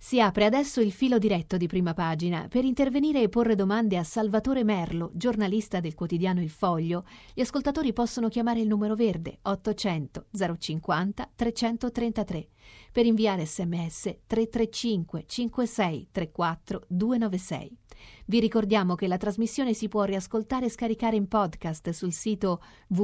Si apre adesso il filo diretto di Prima Pagina. Per intervenire e porre domande a Salvatore Merlo, giornalista del quotidiano Il Foglio, gli ascoltatori possono chiamare il numero verde 800 050 333. Per inviare sms 335 56 34 296. Vi ricordiamo che la trasmissione si può riascoltare e scaricare in podcast sul sito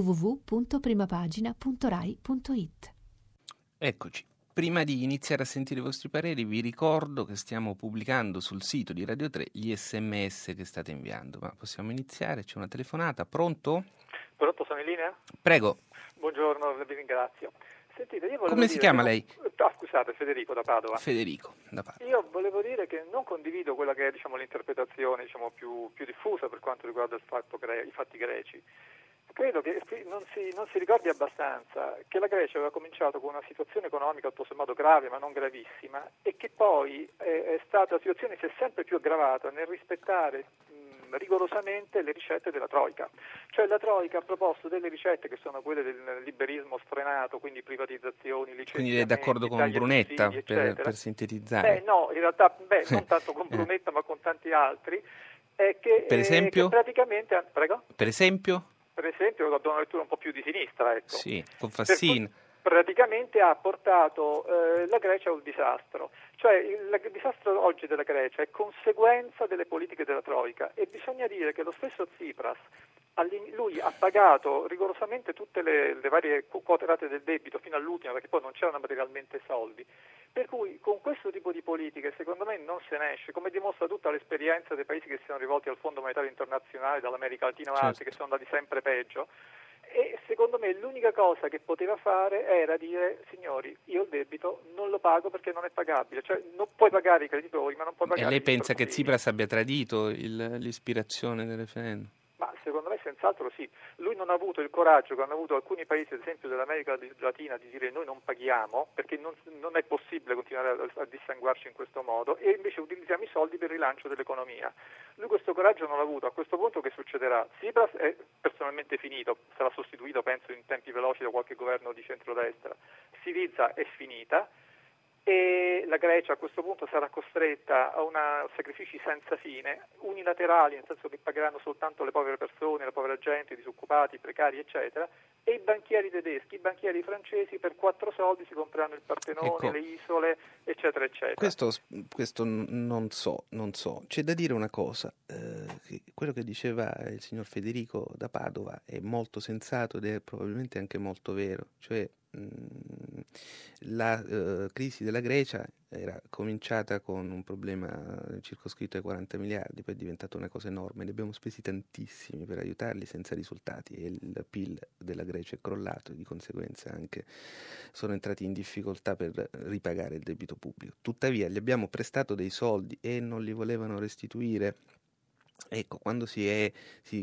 www.primapagina.rai.it. Eccoci. Prima di iniziare a sentire i vostri pareri, vi ricordo che stiamo pubblicando sul sito di Radio 3 gli sms che state inviando. Ma possiamo iniziare? C'è una telefonata. Pronto? Pronto, sono in linea? Prego. Buongiorno, vi ringrazio. Sentite, io volevo Come si chiama lei? Scusate, Federico da Padova. Federico da Padova. Io volevo dire che non condivido quella che è l'interpretazione più diffusa per quanto riguarda i fatti greci. Credo che non si ricordi abbastanza che la Grecia aveva cominciato con una situazione economica tutto sommato grave ma non gravissima e che poi la situazione si è sempre più aggravata nel rispettare rigorosamente le ricette della Troika. Cioè la Troika ha proposto delle ricette che sono quelle del liberismo sfrenato, quindi privatizzazioni, licenziamenti. Quindi è d'accordo con Brunetta per sintetizzare? No, in realtà non tanto con Brunetta ma con tanti altri. Per esempio? Che praticamente, prego? Per esempio? Per esempio, do una lettura un po' più di sinistra, ecco. Sì, con Fassina. Praticamente ha portato la Grecia a un disastro. Cioè il disastro oggi della Grecia è conseguenza delle politiche della Troika e bisogna dire che lo stesso Tsipras, lui ha pagato rigorosamente tutte le varie quote rate del debito fino all'ultima perché poi non c'erano materialmente soldi. Per cui con questo tipo di politiche secondo me non se ne esce, come dimostra tutta l'esperienza dei paesi che si sono rivolti al Fondo Monetario Internazionale, dall'America Latina a altri che sono andati sempre peggio. E secondo me l'unica cosa che poteva fare era dire: signori, io il debito non lo pago perché non è pagabile, cioè non puoi pagare i creditori ma non puoi pagare. E lei pensa che Tsipras abbia tradito l'ispirazione del referendum? Ma secondo me senz'altro sì. Lui non ha avuto il coraggio che hanno avuto alcuni paesi, ad esempio dell'America Latina, di dire noi non paghiamo perché non è possibile continuare a dissanguarci in questo modo e invece utilizziamo i soldi per il rilancio dell'economia. Lui questo coraggio non l'ha avuto. A questo punto che succederà? Tsipras è personalmente finito, sarà sostituito penso in tempi veloci da qualche governo di centrodestra. Siriza è finita e la Grecia a questo punto sarà costretta a sacrifici senza fine, unilaterali, nel senso che pagheranno soltanto le povere persone, la povera gente, i disoccupati, i precari, eccetera, e i banchieri tedeschi, i banchieri francesi per 4 soldi si compreranno il Partenone, ecco, le isole, eccetera, eccetera. Questo non so. C'è da dire una cosa, quello che diceva il signor Federico da Padova è molto sensato ed è probabilmente anche molto vero, cioè la crisi della Grecia era cominciata con un problema circoscritto ai 40 miliardi, poi è diventata una cosa enorme, ne abbiamo spesi tantissimi per aiutarli senza risultati e il PIL della Grecia è crollato e di conseguenza anche sono entrati in difficoltà per ripagare il debito pubblico. Tuttavia gli abbiamo prestato dei soldi e non li volevano restituire. Ecco, quando si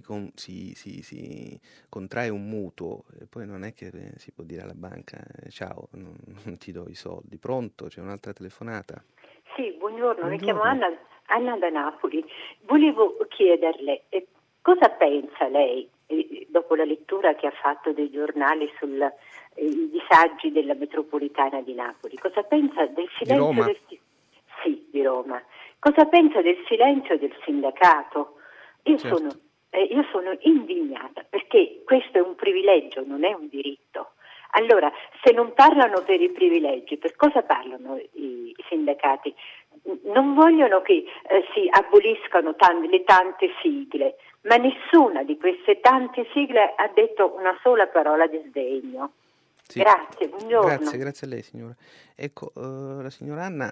contrae un mutuo, poi non è che si può dire alla banca ciao, non ti do i soldi. Pronto? C'è un'altra telefonata? Sì, buongiorno. Mi chiamo Anna da Napoli. Volevo chiederle cosa pensa lei, dopo la lettura che ha fatto dei giornali sui disagi della metropolitana di Napoli, cosa pensa del silenzio di Roma? Cosa pensa del silenzio del sindacato? Io sono indignata perché questo è un privilegio, non è un diritto. Allora, se non parlano per i privilegi, per cosa parlano i sindacati? Non vogliono che si aboliscano le tante sigle, ma nessuna di queste tante sigle ha detto una sola parola di sdegno. Sì. Grazie, buongiorno. Grazie a lei signora. Ecco, la signora Anna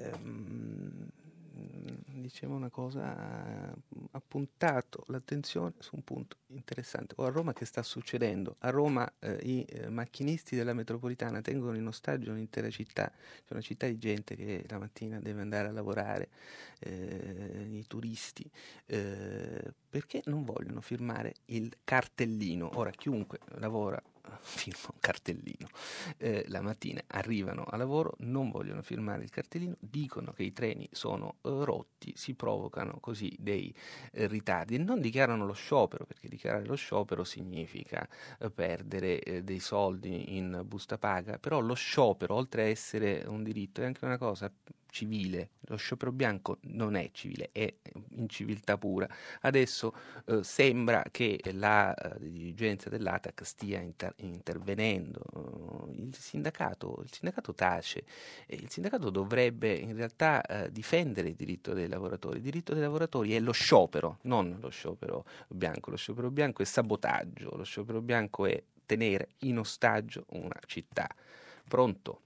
diceva una cosa, ha puntato l'attenzione su un punto interessante. A Roma che sta succedendo? A Roma i macchinisti della metropolitana tengono in ostaggio un'intera città, c'è una città di gente che la mattina deve andare a lavorare, i turisti, perché non vogliono firmare il cartellino. Ora chiunque lavora firma un cartellino, la mattina arrivano a lavoro, non vogliono firmare il cartellino, dicono che i treni sono rotti, si provocano così dei ritardi e non dichiarano lo sciopero, perché dichiarare lo sciopero significa perdere dei soldi in busta paga, però lo sciopero oltre a essere un diritto è anche una cosa civile. Lo sciopero bianco non è civile, è inciviltà pura. Adesso sembra che la dirigenza dell'ATAC stia intervenendo. Il sindacato tace. Il sindacato dovrebbe in realtà difendere il diritto dei lavoratori. Il diritto dei lavoratori è lo sciopero, non lo sciopero bianco. Lo sciopero bianco è sabotaggio, lo sciopero bianco è tenere in ostaggio una città. Pronto?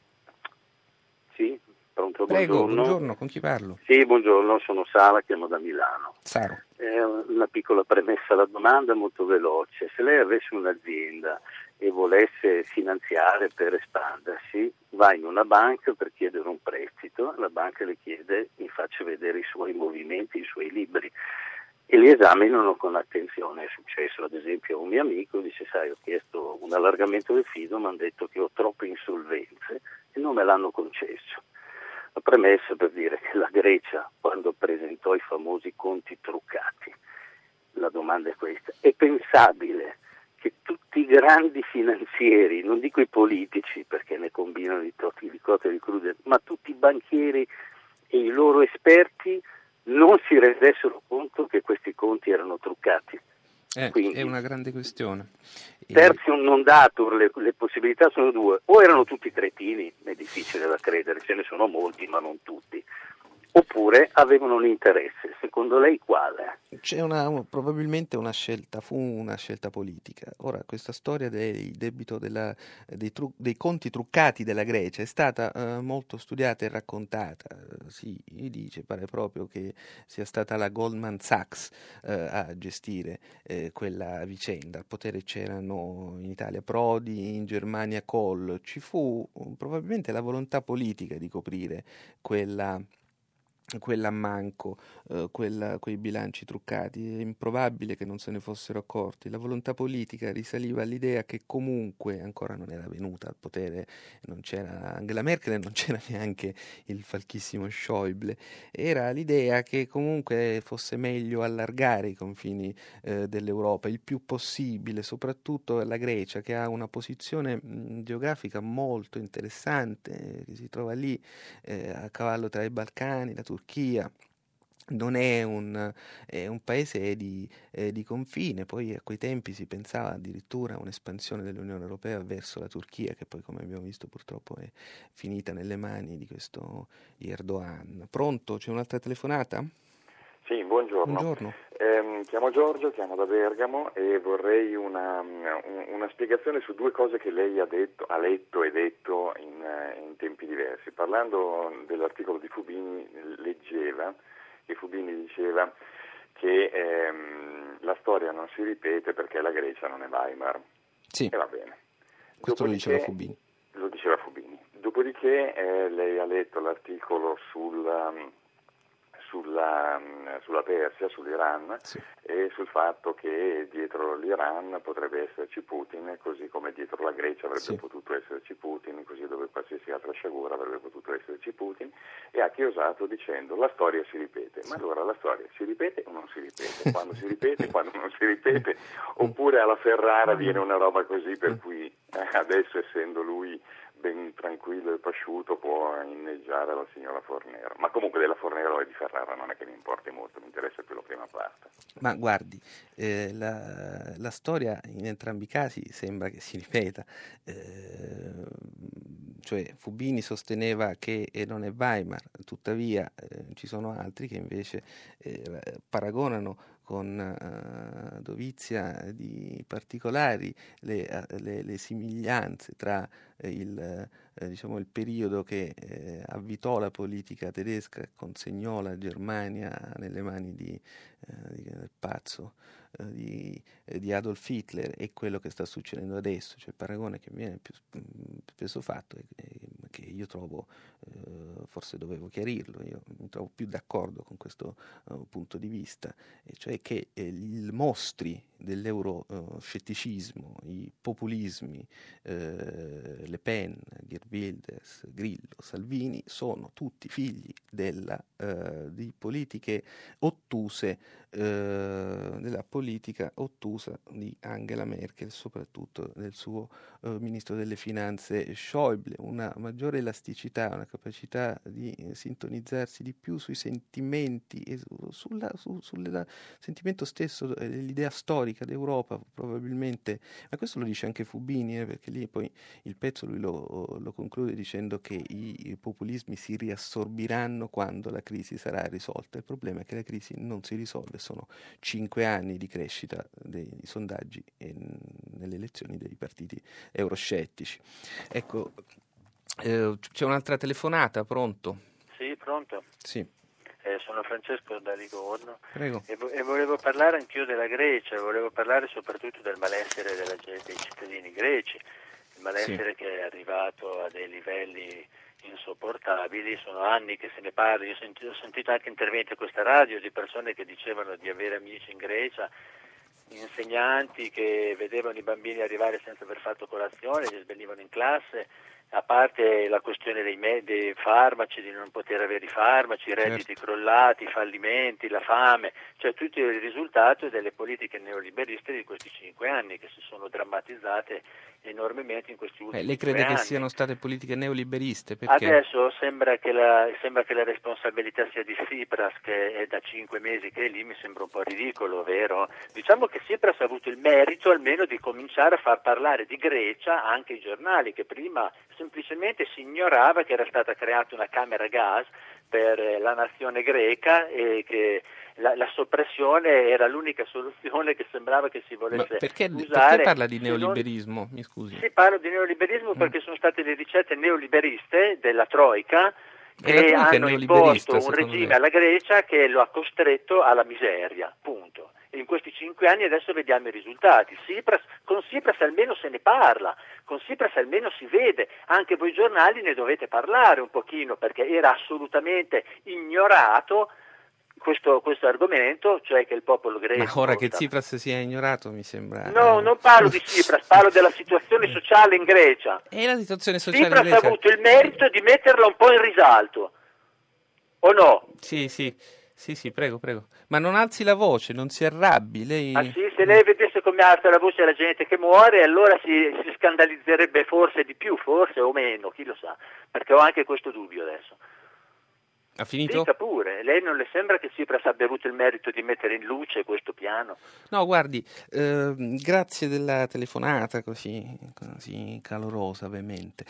Sì, pronto, Prego, buongiorno. buongiorno, con chi parlo? Sì, buongiorno, sono Sara, chiamo da Milano. Saro. Una piccola premessa alla domanda molto veloce. Se lei avesse un'azienda e volesse finanziare per espandersi, va in una banca per chiedere un prestito, la banca le chiede, mi faccia vedere i suoi movimenti, i suoi libri, e li esaminano con attenzione. È successo ad esempio a un mio amico, dice: sai, ho chiesto un allargamento del fido, mi hanno detto che ho troppe insolvenze e non me l'hanno concesso. La premessa per dire che la Grecia, quando presentò i famosi conti truccati, la domanda è questa: è pensabile che tutti i grandi finanzieri, non dico i politici perché ne combinano di cotte e di crude, ma tutti i banchieri e i loro esperti non si rendessero conto che questi conti erano truccati? Quindi, è una grande questione. Tertium non datur, le possibilità sono due: o erano tutti cretini, è difficile da credere, ce ne sono molti ma non tutti, oppure avevano un interesse. Secondo lei quale? C'è probabilmente una scelta, fu una scelta politica. Ora, questa storia del debito dei conti truccati della Grecia è stata molto studiata e raccontata. Si dice, pare proprio che sia stata la Goldman Sachs a gestire quella vicenda. Al potere c'erano in Italia Prodi, in Germania Kohl. Ci fu probabilmente la volontà politica di coprire quell'ammanco, quei bilanci truccati. È improbabile che non se ne fossero accorti. La volontà politica risaliva all'idea che comunque ancora non era venuta al potere, non c'era Angela Merkel e non c'era neanche il falchissimo Schäuble. Era l'idea che comunque fosse meglio allargare i confini dell'Europa il più possibile, soprattutto la Grecia, che ha una posizione geografica molto interessante, che si trova lì a cavallo tra i Balcani, la Turchia. Non è un paese di confine. Poi a quei tempi si pensava addirittura a un'espansione dell'Unione Europea verso la Turchia, che poi, come abbiamo visto, purtroppo è finita nelle mani di questo Erdogan. Pronto? C'è un'altra telefonata? Sì, buongiorno. Buongiorno. Chiamo Giorgio, chiamo da Bergamo e vorrei una spiegazione su due cose che lei ha letto e detto in tempi diversi. Parlando dell'articolo di Fubini, leggeva che Fubini diceva che la storia non si ripete perché la Grecia non è Weimar. Sì. E va bene. Questo lo diceva Fubini. Lo diceva Fubini. Dopodiché lei ha letto l'articolo sulla Persia, sull'Iran, sì, e sul fatto che dietro l'Iran potrebbe esserci Putin, così come dietro la Grecia avrebbe sì, potuto esserci Putin, così dove qualsiasi altra sciagura avrebbe potuto esserci Putin, e ha chiosato dicendo: la storia si ripete. sì. Ma allora la storia si ripete o non si ripete? Quando si ripete, quando non si ripete? Oppure alla Ferrara viene una roba così per cui adesso, essendo lui ben tranquillo e pasciuto, può inneggiare la signora Fornero. Ma comunque della Fornero e di Ferrara non è che mi importi molto, mi interessa più la prima parte. Ma guardi, la storia in entrambi i casi sembra che si ripeta. Cioè Fubini sosteneva che non è Weimar, tuttavia ci sono altri che invece paragonano con dovizia di particolari le somiglianze tra il periodo che avvitò la politica tedesca e consegnò la Germania nelle mani del pazzo di Adolf Hitler, e quello che sta succedendo adesso. Cioè il paragone che viene più spesso fatto è che io trovo, forse dovevo chiarirlo, io mi trovo più d'accordo con questo punto di vista, e cioè che i mostri dell'euroscetticismo, i populismi, Le Pen, Geert Wilders, Grillo, Salvini, sono tutti figli di politiche ottuse, della politica ottusa di Angela Merkel, soprattutto del suo ministro delle finanze Schäuble. Una maggiore elasticità, una capacità di sintonizzarsi di più sui sentimenti e sul sentimento stesso, l'idea storica d'Europa probabilmente, ma questo lo dice anche Fubini, perché lì poi il pezzo lui lo conclude dicendo che i populismi si riassorbiranno quando la crisi sarà risolta. Il problema è che la crisi non si risolve, sono 5 anni di crescita dei sondaggi e nelle elezioni dei partiti euroscettici. Ecco, c'è un'altra telefonata, pronto? Sì, pronto? Sì. Sono Francesco da Livorno. Prego. E volevo parlare anch'io della Grecia, volevo parlare soprattutto del malessere dei cittadini greci, il malessere che è arrivato a dei livelli insopportabili. Sono anni che se ne parla, ho sentito anche interventi a questa radio di persone che dicevano di avere amici in Grecia, insegnanti che vedevano i bambini arrivare senza aver fatto colazione, li svenivano in classe, a parte la questione dei farmaci, di non poter avere i farmaci, i redditi crollati, i fallimenti, la fame, cioè tutto il risultato delle politiche neoliberiste di questi 5 anni che si sono drammatizzate enormemente in questi ultimi 5 anni. Lei crede che siano state politiche neoliberiste? Perché? Adesso sembra che la responsabilità sia di Tsipras, che è da 5 mesi che è lì, mi sembra un po' ridicolo, vero? Diciamo che Tsipras ha avuto il merito almeno di cominciare a far parlare di Grecia anche i giornali, che prima semplicemente si ignorava che era stata creata una camera gas per la nazione greca e che la soppressione era l'unica soluzione che sembrava che si volesse perché usare. Perché parla di neoliberismo? Mi scusi. Sì, parlo di neoliberismo perché sono state le ricette neoliberiste della Troika che hanno imposto un regime alla Grecia che lo ha costretto alla miseria, punto. E in questi 5 anni adesso vediamo i risultati. Con Tsipras almeno se ne parla, con Tsipras almeno si vede, anche voi giornali ne dovete parlare un pochino, perché era assolutamente ignorato questo argomento, cioè che il popolo greco... Ma ora che Tsipras sia ignorato mi sembra... No, non parlo di Tsipras, parlo della situazione sociale in Grecia. E la situazione sociale Tsipras in Grecia... ha avuto il merito di metterla un po' in risalto, o no? Sì, prego. Ma non alzi la voce, non si arrabbi, lei... Ah sì, se lei vedesse come alza la voce alla gente che muore, allora si scandalizzerebbe forse di più, forse o meno, chi lo sa, perché ho anche questo dubbio adesso. Ha finito? Dica pure, lei non le sembra che Tsipras abbia avuto il merito di mettere in luce questo piano? No, guardi, grazie della telefonata così calorosa, ovviamente.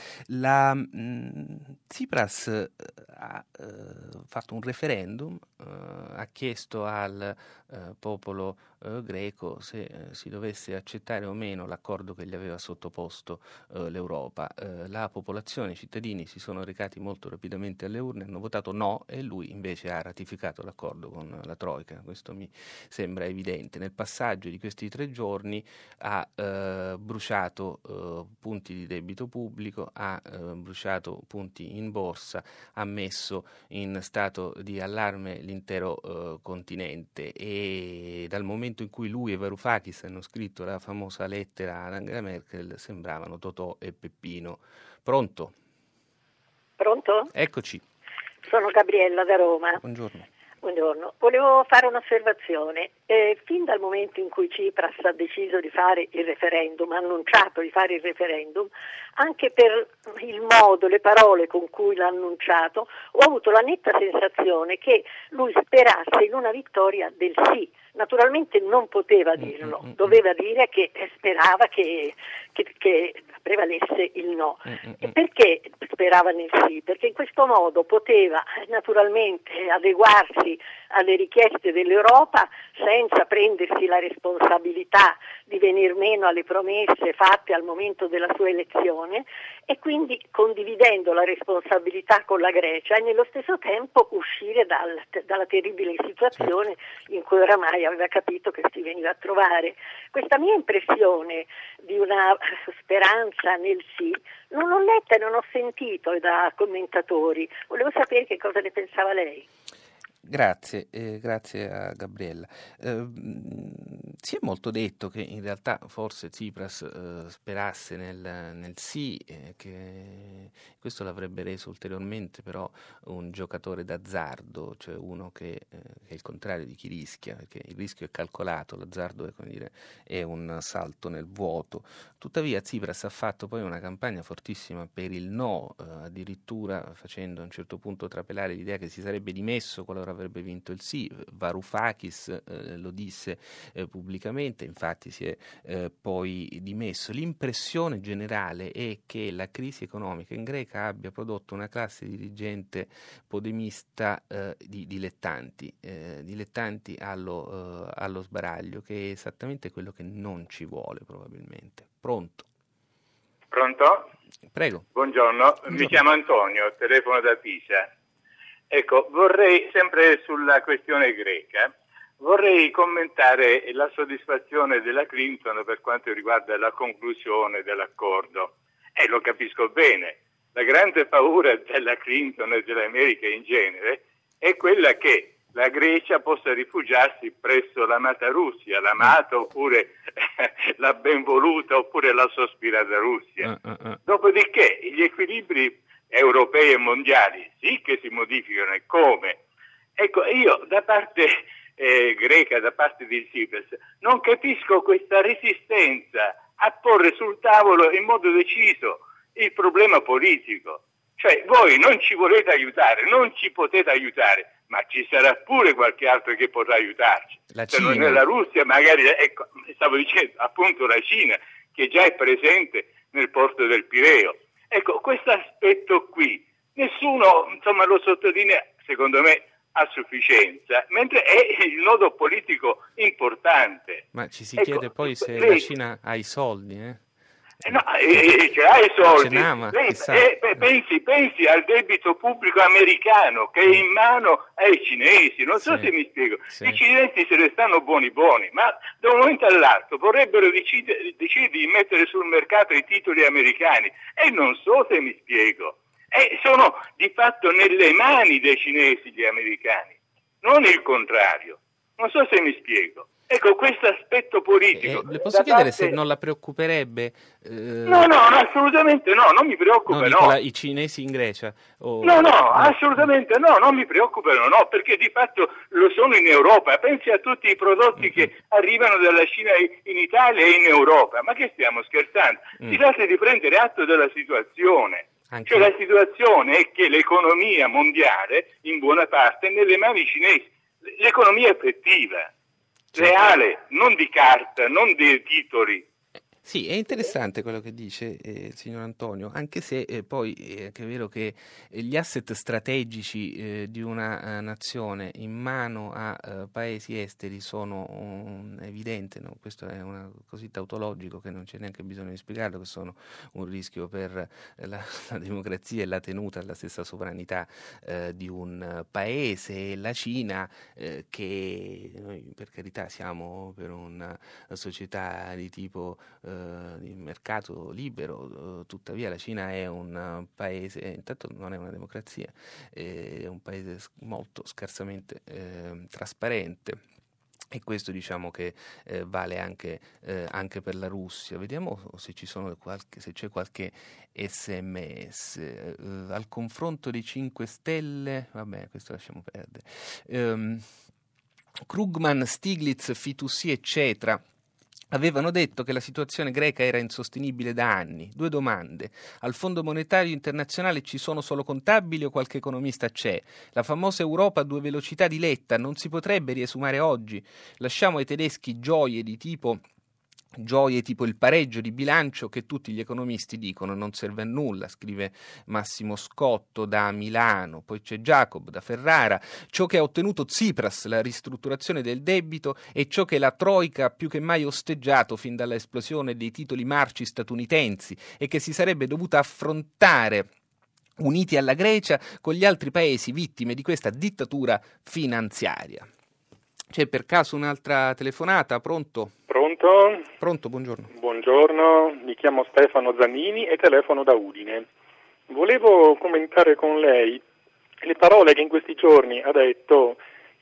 Tsipras ha fatto un referendum, ha chiesto al popolo greco se si dovesse accettare o meno l'accordo che gli aveva sottoposto l'Europa. La popolazione, i cittadini si sono recati molto rapidamente alle urne, hanno votato no e lui invece ha ratificato l'accordo con la Troika. Questo mi sembra evidente. Nel passaggio di questi 3 giorni ha bruciato punti di debito pubblico, ha bruciato punti in borsa, ha messo in stato di allarme l'intero continente, e dal momento in cui lui e Varoufakis hanno scritto la famosa lettera ad Angela Merkel sembravano Totò e Peppino. Pronto? Pronto? Eccoci. Sono Gabriella da Roma. Buongiorno. Volevo fare un'osservazione. Fin dal momento in cui Tsipras ha deciso di fare il referendum, ha annunciato di fare il referendum, anche per il modo, le parole con cui l'ha annunciato, ho avuto la netta sensazione che lui sperasse in una vittoria del sì. Naturalmente non poteva dirlo, doveva dire che sperava che prevalesse il no. E perché sperava nel sì? Perché in questo modo poteva naturalmente adeguarsi alle richieste dell'Europa senza prendersi la responsabilità di venir meno alle promesse fatte al momento della sua elezione, e quindi condividendo la responsabilità con la Grecia e nello stesso tempo uscire dalla terribile situazione in cui oramai aveva capito che si veniva a trovare. Questa mia impressione di una speranza nel sì non l'ho letta e non ho sentito da commentatori. Volevo sapere che cosa ne pensava lei. Grazie a Gabriella. Si è molto detto che in realtà forse Tsipras sperasse nel sì, che questo l'avrebbe reso ulteriormente però un giocatore d'azzardo, cioè uno che è il contrario di chi rischia, perché il rischio è calcolato, l'azzardo è, come dire, è un salto nel vuoto. Tuttavia Tsipras ha fatto poi una campagna fortissima per il no, addirittura facendo a un certo punto trapelare l'idea che si sarebbe dimesso qualora avrebbe vinto il sì. Varoufakis lo disse pubblicamente, infatti si è poi dimesso. L'impressione generale è che la crisi economica in Grecia abbia prodotto una classe dirigente podemista di dilettanti allo sbaraglio, che è esattamente quello che non ci vuole probabilmente. Pronto? Prego. Buongiorno, mi chiamo Antonio, telefono da Pisa. Ecco, vorrei, sempre sulla questione greca, vorrei commentare la soddisfazione della Clinton per quanto riguarda la conclusione dell'accordo. Lo capisco bene. La grande paura della Clinton e dell'America in genere è quella che la Grecia possa rifugiarsi presso l'amata Russia, l'amata oppure la benvoluta oppure la sospirata Russia. Dopodiché gli equilibri europei e mondiali sì che si modificano, e come? Ecco, io da parte greca, da parte di Tsipras, non capisco questa resistenza a porre sul tavolo in modo deciso il problema politico. Cioè, voi non ci volete aiutare, non ci potete aiutare, ma ci sarà pure qualche altro che potrà aiutarci. Se non è la Russia, magari, ecco, stavo dicendo appunto la Cina, che già è presente nel porto del Pireo. Ecco, questo aspetto qui, nessuno, insomma, lo sottolinea, secondo me, a sufficienza, mentre è il nodo politico importante. Ma ci si chiede poi se la Cina ha i soldi, No, ce l'ha i soldi. Pensi al debito pubblico americano che è in mano ai cinesi, non so se mi spiego. Sì. I cinesi se ne stanno buoni, ma da un momento all'altro vorrebbero decidere di mettere sul mercato i titoli americani, e non so se mi spiego. Sono di fatto nelle mani dei cinesi gli americani, non il contrario. Non so se mi spiego. Ecco, questo aspetto politico. Le posso chiedere se non la preoccuperebbe? No, assolutamente no, non mi preoccupa, no. I cinesi in Grecia? No, assolutamente no, non mi preoccupano, no, perché di fatto lo sono in Europa. Pensi a tutti i prodotti che arrivano dalla Cina in Italia e in Europa. Ma che stiamo scherzando? Si tratta di prendere atto della situazione. Cioè la situazione è che l'economia mondiale, in buona parte, è nelle mani cinesi. L'economia effettiva. Reale, non di carta, non dei titoli. Sì, è interessante quello che dice il signor Antonio, anche se poi è anche vero che gli asset strategici di una nazione in mano a paesi esteri sono evidente, no? Questo è così tautologico che non c'è neanche bisogno di spiegarlo, che sono un rischio per la democrazia e la tenuta della stessa sovranità di un paese. La Cina, che noi per carità siamo per una società di tipo di mercato libero, tuttavia la Cina è un paese, intanto non è una democrazia, è un paese molto scarsamente trasparente, e questo diciamo che vale anche per la Russia. Vediamo se c'è qualche SMS. Al confronto dei 5 Stelle, vabbè, questo lasciamo perdere. Krugman, Stiglitz, Fitoussi, eccetera, avevano detto che la situazione greca era insostenibile da anni. 2 domande. Al Fondo Monetario Internazionale ci sono solo contabili o qualche economista c'è? La famosa Europa a 2 velocità di Letta non si potrebbe riesumare oggi? Lasciamo ai tedeschi gioie tipo il pareggio di bilancio che tutti gli economisti dicono non serve a nulla, scrive Massimo Scotto da Milano. Poi c'è Jacob da Ferrara. Ciò che ha ottenuto Tsipras, la ristrutturazione del debito, è ciò che la Troika ha più che mai osteggiato fin dalla esplosione dei titoli marci statunitensi e che si sarebbe dovuta affrontare uniti alla Grecia con gli altri paesi vittime di questa dittatura finanziaria. C'è per caso un'altra telefonata? Pronto? Pronto, buongiorno. Buongiorno, mi chiamo Stefano Zanini e telefono da Udine. Volevo commentare con lei le parole che in questi giorni ha detto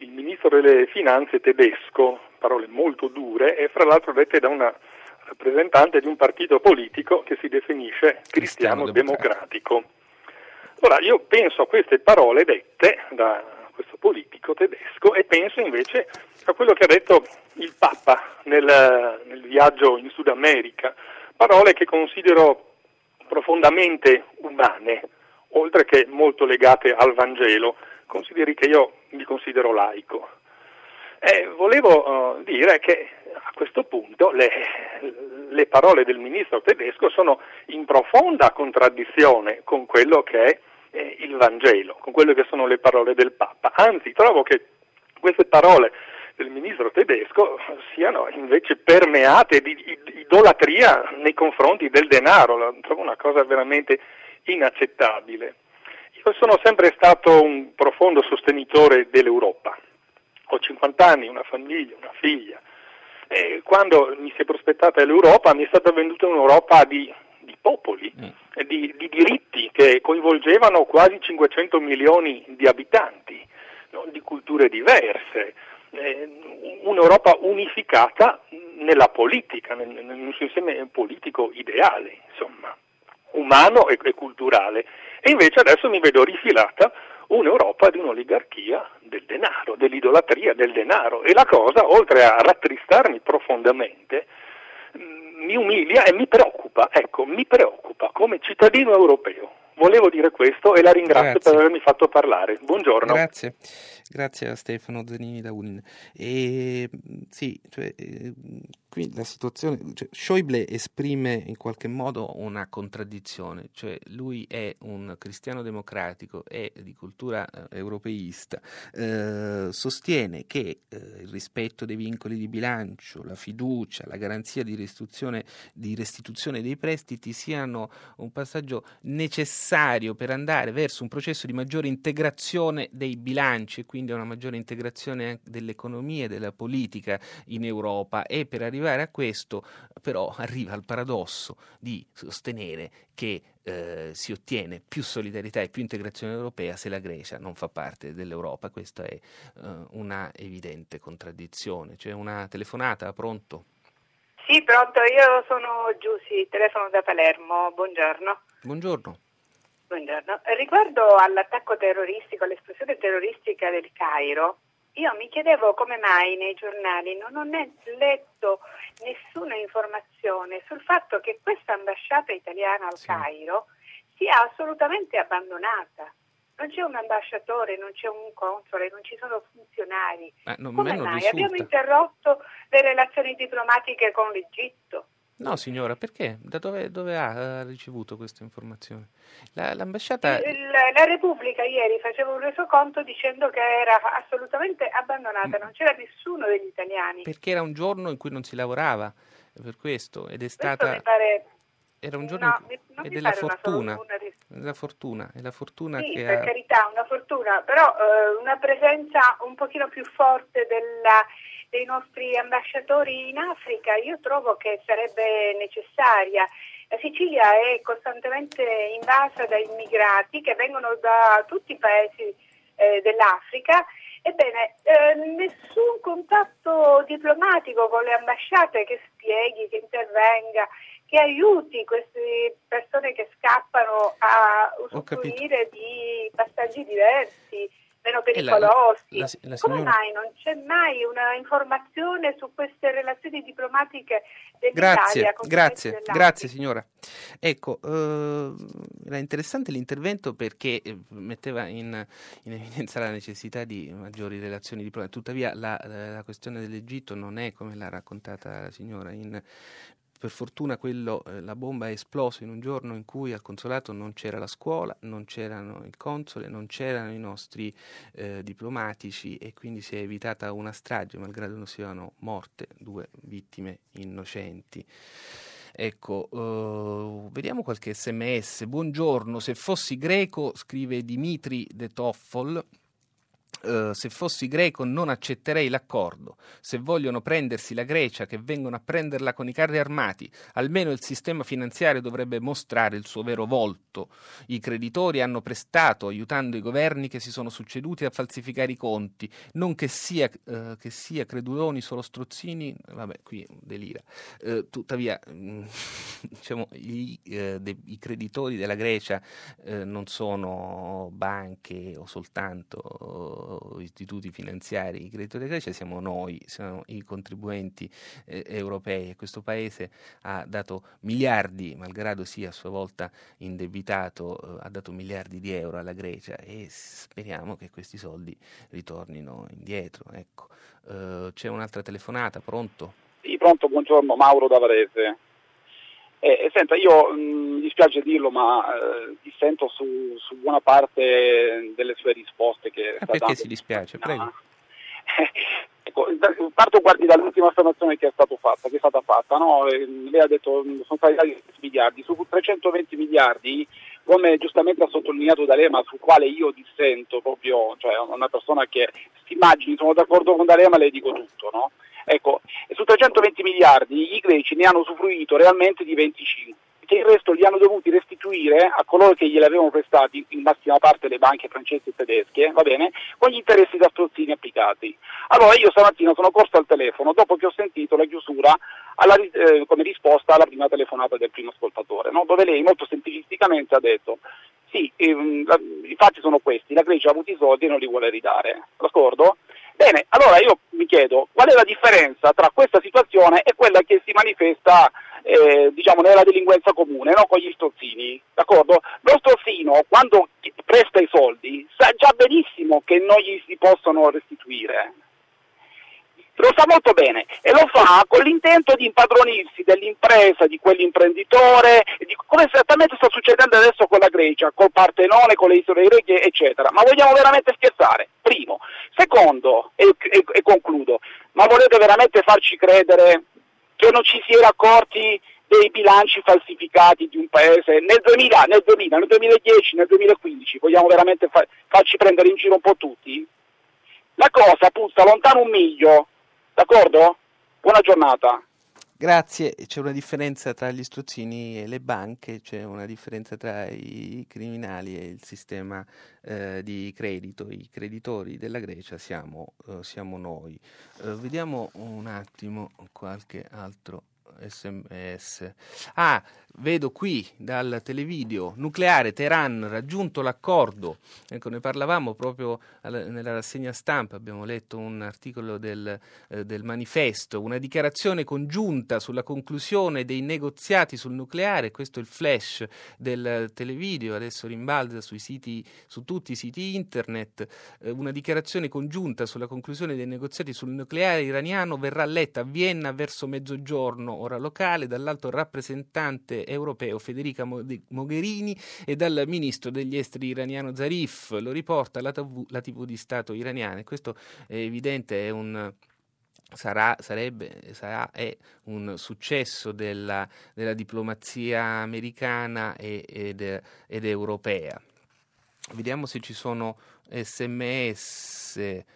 il ministro delle finanze tedesco, parole molto dure e fra l'altro dette da una rappresentante di un partito politico che si definisce cristiano democratico. Ora, io penso a queste parole dette da questo politico tedesco e penso invece a quello che ha detto il Papa nel viaggio in Sud America, parole che considero profondamente umane, oltre che molto legate al Vangelo. Consideri che io mi considero laico. Volevo dire che a questo punto le parole del ministro tedesco sono in profonda contraddizione con quello che è il Vangelo, con quelle che sono le parole del Papa. Anzi, trovo che queste parole del ministro tedesco siano invece permeate di idolatria nei confronti del denaro. Trovo una cosa veramente inaccettabile. Io sono sempre stato un profondo sostenitore dell'Europa. Ho 50 anni, una famiglia, una figlia. E quando mi si è prospettata l'Europa mi è stata venduta un'Europa di popoli, di diritti che coinvolgevano quasi 500 milioni di abitanti, no? Di culture diverse, un'Europa unificata nella politica, nel suo insieme politico ideale, insomma, umano e culturale. E invece adesso mi vedo rifilata un'Europa di un'oligarchia del denaro, dell'idolatria del denaro, e la cosa, oltre a rattristarmi profondamente, mi umilia e mi preoccupa, mi preoccupa come cittadino europeo. Volevo dire questo e la ringrazio per avermi fatto parlare. Buongiorno. Grazie a Stefano Zanini da Udine. Qui la situazione, Schäuble esprime in qualche modo una contraddizione, cioè lui è un cristiano democratico, è di cultura europeista, sostiene che il rispetto dei vincoli di bilancio, la fiducia, la garanzia di restituzione dei prestiti siano un passaggio necessario per andare verso un processo di maggiore integrazione dei bilanci e quindi a una maggiore integrazione dell'economia e della politica in Europa, e per arrivare a questo però arriva al paradosso di sostenere che si ottiene più solidarietà e più integrazione europea se la Grecia non fa parte dell'Europa. Questa è una evidente contraddizione. C'è una telefonata, pronto? Sì, pronto, io sono Giussi, telefono da Palermo, buongiorno. Buongiorno. Buongiorno. Riguardo all'attacco terroristico, all'esplosione terroristica del Cairo, io mi chiedevo come mai nei giornali non ho letto nessuna informazione sul fatto che questa ambasciata italiana al Cairo sia assolutamente abbandonata. Non c'è un ambasciatore, non c'è un console, non ci sono funzionari. Come mai? Abbiamo interrotto le relazioni diplomatiche con l'Egitto. No signora, perché? Da dove ha ricevuto questa informazione? L'ambasciata... La Repubblica ieri faceva un resoconto dicendo che era assolutamente abbandonata, non c'era nessuno degli italiani. Perché era un giorno in cui non si lavorava, per questo, ed è stata... Questo mi pare... Era un giorno non ed è la fortuna. È la fortuna sì, che per carità, una fortuna, però una presenza un pochino più forte dei nostri ambasciatori in Africa io trovo che sarebbe necessaria. La Sicilia è costantemente invasa da immigrati che vengono da tutti i paesi dell'Africa. Ebbene, nessun contatto diplomatico con le ambasciate che spieghi, che intervenga, che aiuti queste persone che scappano a usufruire di passaggi diversi, meno pericolosi. La signora... Come mai non c'è mai una informazione su queste relazioni diplomatiche dell'Italia? Grazie signora. Ecco, era interessante l'intervento perché metteva in evidenza la necessità di maggiori relazioni diplomatiche. Tuttavia la questione dell'Egitto non è come l'ha raccontata la signora. Per fortuna la bomba è esplosa in un giorno in cui al consolato non c'era la scuola, non c'erano il console, non c'erano i nostri diplomatici, e quindi si è evitata una strage, malgrado non siano morte 2 vittime innocenti. Ecco, vediamo qualche sms. Buongiorno, se fossi greco, scrive Dimitri De Toffol, se fossi greco non accetterei l'accordo. Se vogliono prendersi la Grecia, che vengono a prenderla con i carri armati. Almeno il sistema finanziario dovrebbe mostrare il suo vero volto. I creditori hanno prestato aiutando i governi che si sono succeduti a falsificare i conti. Non che sia creduloni solo strozzini, vabbè, qui delira. Tuttavia, diciamo, i creditori della Grecia non sono banche o soltanto istituti finanziari. I creditori della Grecia siamo noi, siamo i contribuenti europei, e questo paese ha dato miliardi, malgrado sia a sua volta indebitato, ha dato miliardi di euro alla Grecia, e speriamo che questi soldi ritornino indietro. Ecco. C'è un'altra telefonata, pronto? Sì, pronto, buongiorno, Mauro da Varese. Senta, io mi dispiace dirlo, ma dissento su buona parte delle sue risposte che sta perché dando. Si dispiace? Prego. Ecco, parto dall'ultima affermazione che è stata fatta, no? Lei ha detto sono stati dati 20 miliardi, su 320 miliardi, come giustamente ha sottolineato D'Alema, sul quale io dissento proprio, cioè una persona che si immagini, sono d'accordo con D'Alema, le dico tutto, no? Ecco, su 320 miliardi i greci ne hanno usufruito realmente di 25, che il resto li hanno dovuti restituire a coloro che glieli avevano prestati, in massima parte le banche francesi e tedesche, va bene, con gli interessi da strozzini applicati. Allora io stamattina sono corso al telefono dopo che ho sentito la chiusura come risposta alla prima telefonata del primo ascoltatore, no? Dove lei molto semplicisticamente ha detto sì, i fatti sono questi, la Grecia ha avuto i soldi e non li vuole ridare, d'accordo? Bene, allora io mi chiedo qual è la differenza tra questa situazione e quella che si manifesta nella delinquenza comune, no? Con gli strozzini, d'accordo? Lo strozzino, quando presta i soldi, sa già benissimo che non gli si possono restituire. Lo sa molto bene e lo fa con l'intento di impadronirsi dell'impresa, di quell'imprenditore, come esattamente sta succedendo adesso con la Grecia, col Partenone, con le isole greche, eccetera. Ma vogliamo veramente scherzare? Primo. Secondo, e concludo, ma volete veramente farci credere che non ci si era accorti dei bilanci falsificati di un paese nel 2000, nel 2010, nel 2015? Vogliamo veramente farci prendere in giro un po' tutti? La cosa puzza lontano un miglio. D'accordo? Buona giornata. Grazie. C'è una differenza tra gli strozzini e le banche, c'è una differenza tra i criminali e il sistema di credito. I creditori della Grecia siamo noi. Vediamo un attimo qualche altro SMS. Vedo qui dal televideo nucleare Teheran raggiunto l'accordo. Ecco, ne parlavamo proprio nella rassegna stampa, abbiamo letto un articolo del Manifesto, una dichiarazione congiunta sulla conclusione dei negoziati sul nucleare. Questo è il flash del televideo, adesso rimbalza su tutti i siti internet. Una dichiarazione congiunta sulla conclusione dei negoziati sul nucleare iraniano verrà letta a Vienna verso mezzogiorno ora locale dall'alto rappresentante europeo Federica Mogherini e dal ministro degli esteri iraniano Zarif. Lo riporta la TV di Stato iraniana, e questo è evidente, è un un successo della diplomazia americana ed europea. Vediamo se ci sono SMS.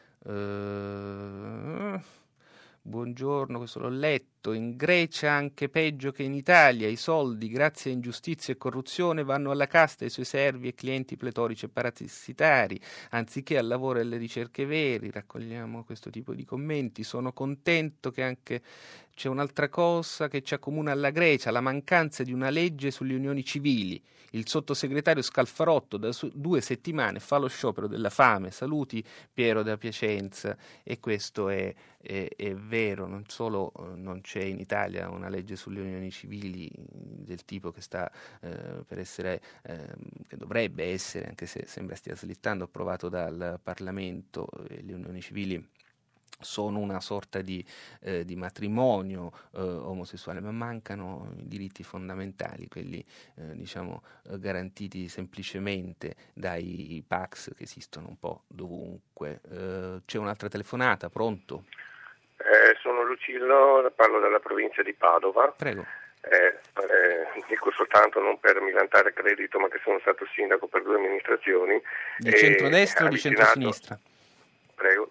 Buongiorno, questo l'ho letto. In Grecia anche peggio che in Italia, i soldi grazie a ingiustizia e corruzione vanno alla casta ai suoi servi e clienti pletorici e parassitari, anziché al lavoro e alle ricerche veri. Raccogliamo questo tipo di commenti. Sono contento che anche c'è un'altra cosa che ci accomuna alla Grecia, la mancanza di una legge sulle unioni civili. Il sottosegretario Scalfarotto da 2 settimane fa lo sciopero della fame. Saluti Piero da Piacenza. E questo è vero, non solo non c'è in Italia una legge sulle unioni civili del tipo che sta per essere, che dovrebbe essere, anche se sembra stia slittando, approvato dal Parlamento. Le unioni civili sono una sorta di matrimonio omosessuale, ma mancano i diritti fondamentali, quelli garantiti semplicemente dai Pax che esistono un po' dovunque. C'è un'altra telefonata, pronto? Sono Lucillo, parlo dalla provincia di Padova. Prego. Dico soltanto, non per milantare credito, ma che sono stato sindaco per 2 amministrazioni. Di centrodestra o di centrosinistra?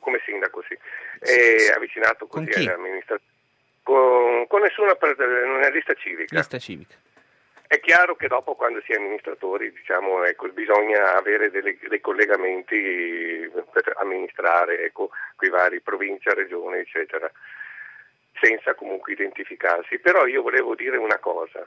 come sindaco, sì. È avvicinato così all'amministrazione. Con nessuna una lista civica. Lista civica. È chiaro che dopo, quando si è amministratori, diciamo, ecco, bisogna avere dei collegamenti per amministrare, ecco, quei vari provincia, regione, eccetera, senza comunque identificarsi. Però io volevo dire una cosa.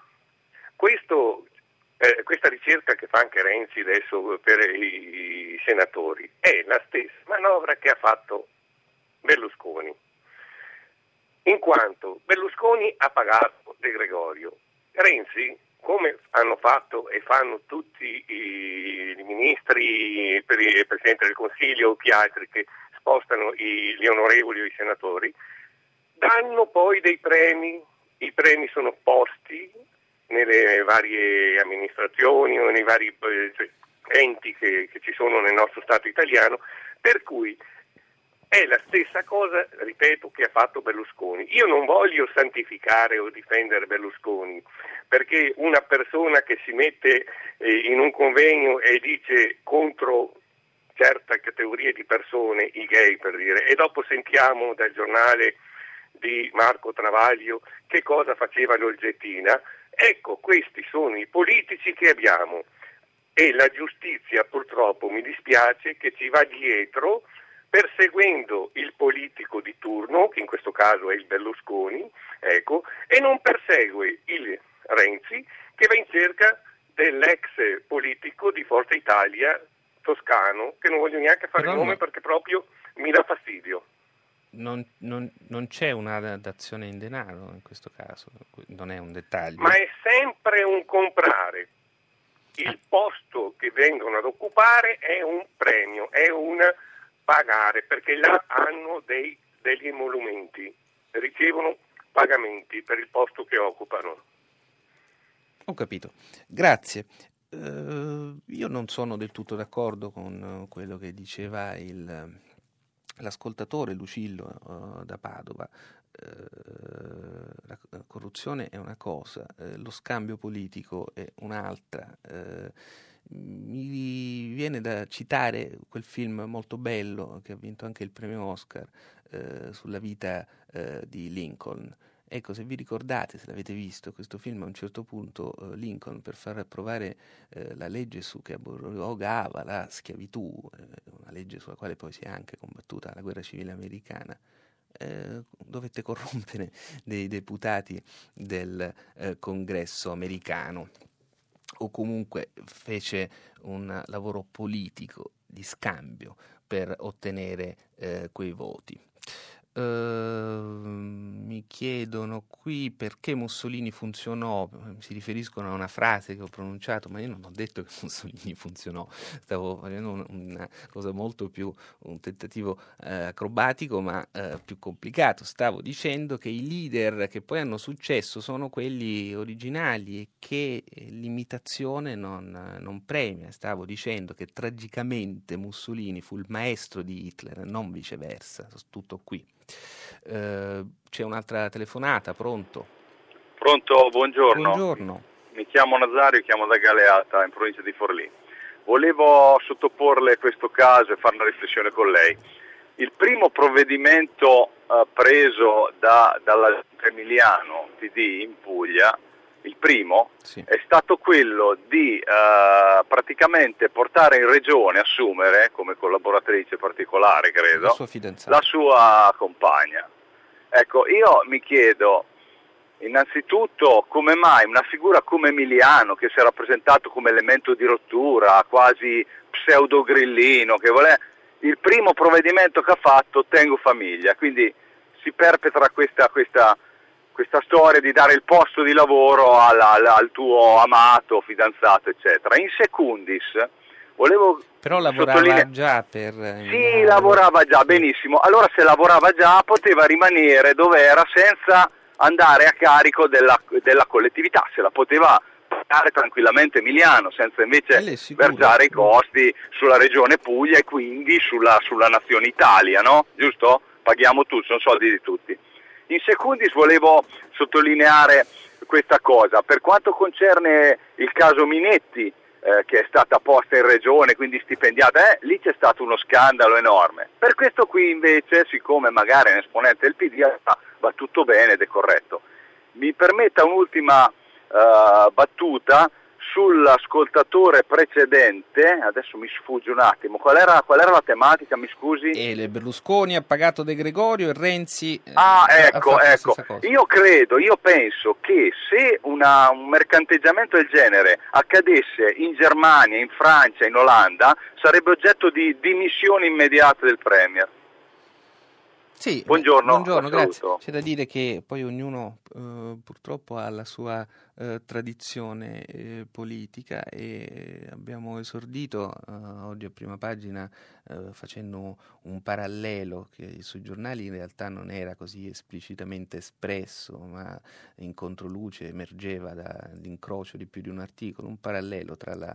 Questa ricerca che fa anche Renzi adesso per i senatori è la stessa manovra che ha fatto Berlusconi, in quanto Berlusconi ha pagato De Gregorio. Renzi, come hanno fatto e fanno tutti i ministri, il Presidente del Consiglio o chi altri che spostano gli onorevoli o i senatori, danno poi dei premi. I premi sono posti nelle varie amministrazioni o nei vari enti che ci sono nel nostro Stato italiano, per cui è la stessa cosa, ripeto, che ha fatto Berlusconi. Io non voglio santificare o difendere Berlusconi, perché una persona che si mette in un convegno e dice contro certe categorie di persone, i gay per dire, e dopo sentiamo dal giornale di Marco Travaglio che cosa faceva l'Olgettina, ecco, questi sono i politici che abbiamo e la giustizia purtroppo, mi dispiace, che ci va dietro perseguendo il politico di turno, che in questo caso è il Berlusconi, ecco, e non persegue il Renzi, che va in cerca dell'ex politico di Forza Italia toscano, che non voglio neanche fare il nome perché proprio mi dà fastidio. Non c'è una dazione in denaro in questo caso, non è un dettaglio. Ma è sempre un comprare. Il posto che vengono ad occupare è un premio, è un pagare, perché là hanno degli emolumenti, ricevono pagamenti per il posto che occupano. Ho capito, grazie. Io non sono del tutto d'accordo con quello che diceva l'ascoltatore Lucillo da Padova. La corruzione è una cosa, lo scambio politico è un'altra. Mi viene da citare quel film molto bello che ha vinto anche il premio Oscar sulla vita di Lincoln. Ecco, se vi ricordate, se l'avete visto, questo film, a un certo punto Lincoln, per far approvare la legge che abrogava la schiavitù, una legge sulla quale poi si è anche combattuta la guerra civile americana, dovette corrompere dei deputati del congresso americano, o comunque fece un lavoro politico di scambio per ottenere quei voti. Mi chiedono qui perché Mussolini funzionò, si riferiscono a una frase che ho pronunciato, ma io non ho detto che Mussolini funzionò, stavo facendo una cosa molto più, un tentativo acrobatico ma più complicato. Stavo dicendo che i leader che poi hanno successo sono quelli originali e che l'imitazione non premia. Stavo dicendo che tragicamente Mussolini fu il maestro di Hitler, non viceversa. Tutto qui. C'è un'altra telefonata, pronto? Pronto, buongiorno. Buongiorno. Mi chiamo Nazario, chiamo da Galeata, in provincia di Forlì. Volevo sottoporle questo caso e fare una riflessione con lei. Il primo provvedimento preso dalla Emiliano PD in Puglia, il primo, sì, è stato quello di praticamente portare in regione, assumere come collaboratrice particolare, credo, la sua compagna. Ecco, io mi chiedo innanzitutto come mai una figura come Emiliano, che si è rappresentato come elemento di rottura, quasi pseudo-grillino, che vuole, il primo provvedimento che ha fatto, tengo famiglia, quindi si perpetra questa storia di dare il posto di lavoro al tuo amato, fidanzato, eccetera. In secundis, volevo però lavorava già per... Sì, lavorava già, benissimo. Allora se lavorava già poteva rimanere dove era senza andare a carico della collettività, se la poteva pagare tranquillamente Emiliano, senza invece versare i costi sulla regione Puglia e quindi sulla nazione Italia, no? Giusto? Paghiamo tutti, sono soldi di tutti. In secundis volevo sottolineare questa cosa. Per quanto concerne il caso Minetti, che è stata posta in regione, quindi stipendiata, lì c'è stato uno scandalo enorme. Per questo qui invece, siccome magari è un esponente del PD, va tutto bene ed è corretto. Mi permetta un'ultima battuta sull'ascoltatore precedente, adesso mi sfugge un attimo, qual era la tematica, mi scusi? Berlusconi ha pagato De Gregorio e Renzi ecco. Io penso che se un mercanteggiamento del genere accadesse in Germania, in Francia, in Olanda, sarebbe oggetto di dimissioni immediate del Premier. Sì, buongiorno, grazie. C'è da dire che poi ognuno purtroppo ha la sua tradizione politica, e abbiamo esordito oggi a prima pagina facendo un parallelo che sui giornali in realtà non era così esplicitamente espresso, ma in controluce emergeva dall'incrocio di più di un articolo, un parallelo tra la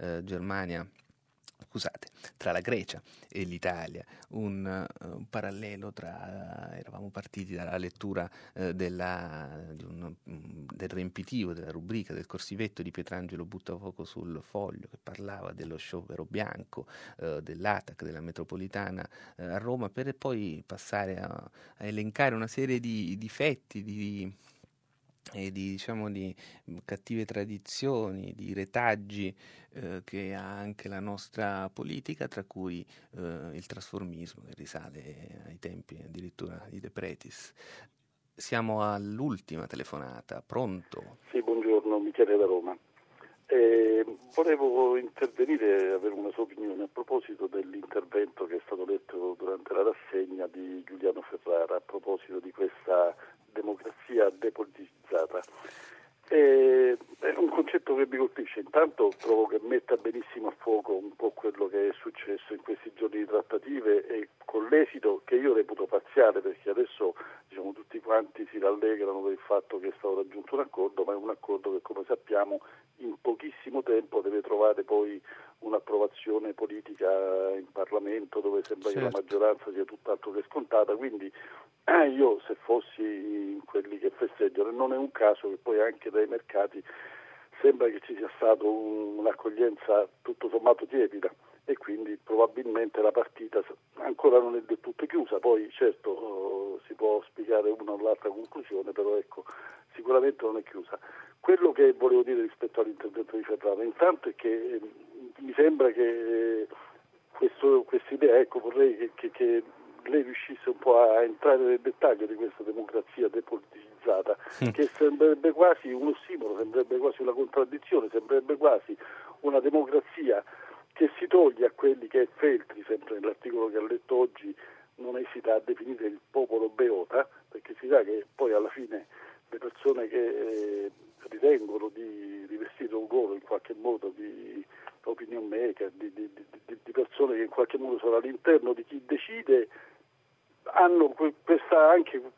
tra la Grecia e l'Italia, un parallelo eravamo partiti dalla lettura del riempitivo della rubrica del corsivetto di Pietrangelo Buttafuoco sul Foglio, che parlava dello sciopero bianco dell'ATAC, della metropolitana a Roma, per poi passare a elencare una serie di difetti, di cattive tradizioni, di retaggi che ha anche la nostra politica, tra cui il trasformismo, che risale ai tempi addirittura di De Pretis. Siamo all'ultima telefonata, pronto? Sì, buongiorno, Michele da Roma. Volevo intervenire e avere una sua opinione a proposito dell'intervento che è stato letto durante la rassegna di Giuliano Ferrara a proposito di questa democrazia depoliticizzata. È un concetto che mi colpisce. Intanto trovo che metta benissimo a fuoco un po' quello che è successo in questi giorni di trattative, e con l'esito che io reputo parziale, perché adesso tutti quanti si rallegrano per il fatto che è stato raggiunto un accordo, ma è un accordo che, come sappiamo, in pochissimo tempo deve trovare poi un'approvazione politica in Parlamento, dove sembra che la maggioranza sia tutt'altro che scontata. Quindi io, se fossi in quelli che festeggiano, non è un caso che poi anche dai mercati sembra che ci sia stata un'accoglienza tutto sommato tiepida, e quindi probabilmente la partita ancora non è del tutto chiusa. Poi certo si può spiegare una o l'altra conclusione, però sicuramente non è chiusa. Quello che volevo dire rispetto all'intervento di Ferrara intanto è che mi sembra che questa idea, vorrei che lei riuscisse un po' a entrare nel dettaglio di questa democrazia depoliticizzata, che sembrerebbe quasi un ossimoro, sembrerebbe quasi una contraddizione, sembrerebbe quasi una democrazia che si toglie a quelli che Feltri, sempre nell'articolo che ha letto oggi, non esita a definire il popolo beota, perché si sa che poi alla fine le persone che ritengono di rivestire un ruolo in qualche modo di opinion maker, di persone che in qualche modo sono all'interno di chi decide, hanno questa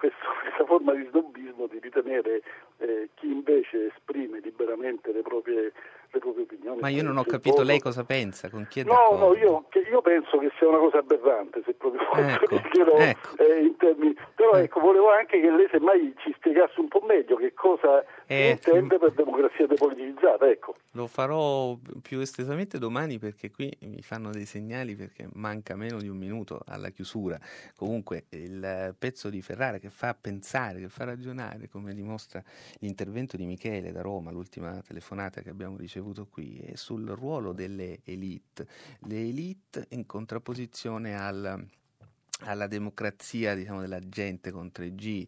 forma di snobismo di ritenere chi invece esprime liberamente le proprie opinioni. Ma io non ho capito lei cosa pensa, con chi è d'accordo? No, io penso che sia una cosa aberrante, se proprio dirlo in termini. Però volevo anche che lei semmai ci spiegasse un po' meglio che cosa si intende per democrazia depoliticizzata, Lo farò più estesamente domani, perché qui mi fanno dei segnali, perché manca meno di un minuto alla chiusura. Comunque il pezzo di Ferrara che fa pensare, che fa ragionare, come dimostra l'intervento di Michele da Roma, l'ultima telefonata che abbiamo ricevuto qui, è sul ruolo delle elite. Le elite in contrapposizione alla democrazia, della gente con 3G.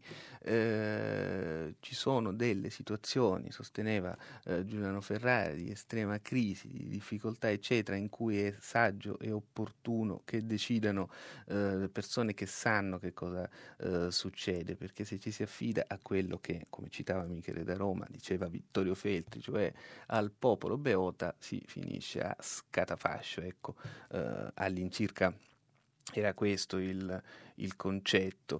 Ci sono delle situazioni, sosteneva Giuliano Ferrara, di estrema crisi, di difficoltà eccetera, in cui è saggio e opportuno che decidano persone che sanno che cosa succede, perché se ci si affida a quello che, come citava Michele da Roma, diceva Vittorio Feltri, cioè al popolo beota, si finisce a scatafascio. All'incirca era questo il concetto.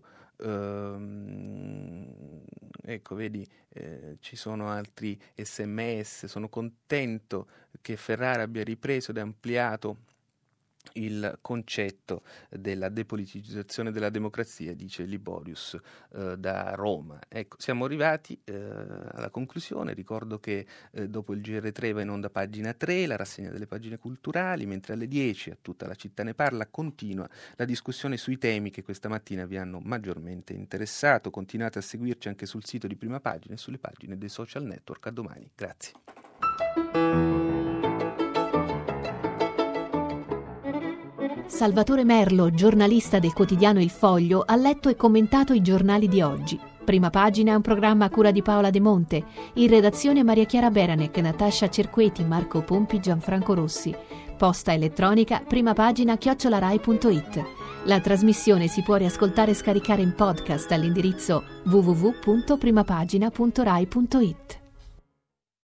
Vedi, ci sono altri SMS. Sono contento che Ferrara abbia ripreso ed ampliato il concetto della depoliticizzazione della democrazia, dice Liborius da Roma. Ecco, siamo arrivati alla conclusione. Ricordo che dopo il GR3 va in onda Pagina 3, la rassegna delle pagine culturali, mentre alle 10 a Tutta la città ne parla continua la discussione sui temi che questa mattina vi hanno maggiormente interessato. Continuate a seguirci anche sul sito di Prima Pagina e sulle pagine dei social network. A domani. Grazie. Salvatore Merlo, giornalista del quotidiano Il Foglio, ha letto e commentato i giornali di oggi. Prima Pagina è un programma a cura di Paola De Monte. In redazione Maria Chiara Beranec, Natascia Cerqueti, Marco Pompi, Gianfranco Rossi. Posta elettronica primapagina@rai.it. La trasmissione si può riascoltare e scaricare in podcast all'indirizzo www.primapagina.rai.it.